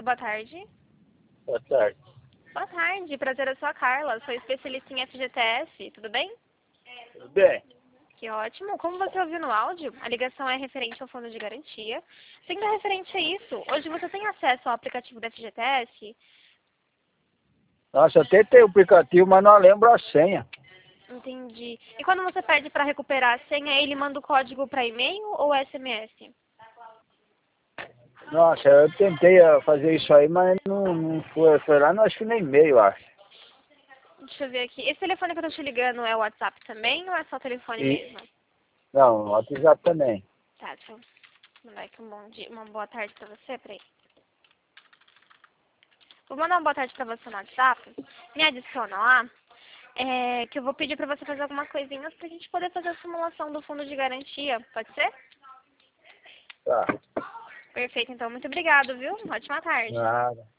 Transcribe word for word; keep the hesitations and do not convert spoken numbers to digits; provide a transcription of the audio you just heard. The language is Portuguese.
boa tarde. Boa tarde. Boa tarde, prazer, eu sou a Carla, sou especialista em F G T S, tudo bem? Tudo bem? Que ótimo. Como você ouviu no áudio, a ligação é referente ao fundo de garantia. Sendo referente a isso, hoje você tem acesso ao aplicativo da F G T S? Nossa, eu tentei o aplicativo, mas não lembro a senha. Entendi. E quando você pede para recuperar a senha, ele manda o código para e-mail ou S M S? Nossa, eu tentei eh, fazer isso aí, mas não, não foi. Foi lá, não, acho que nem e-mail, acho. Deixa eu ver aqui. Esse telefone que eu tô te ligando é o WhatsApp também ou é só o telefone E, mesmo? não, o WhatsApp também. Tá, deixa eu mandar aqui um bom dia, uma boa tarde pra você, peraí. Vou mandar uma boa tarde pra você no WhatsApp. Me adiciona lá. É, que eu vou pedir pra você fazer algumas coisinhas pra gente poder fazer a simulação do fundo de garantia. Pode ser? Tá. Perfeito, então. Muito obrigado, viu? Uma ótima tarde. Nada.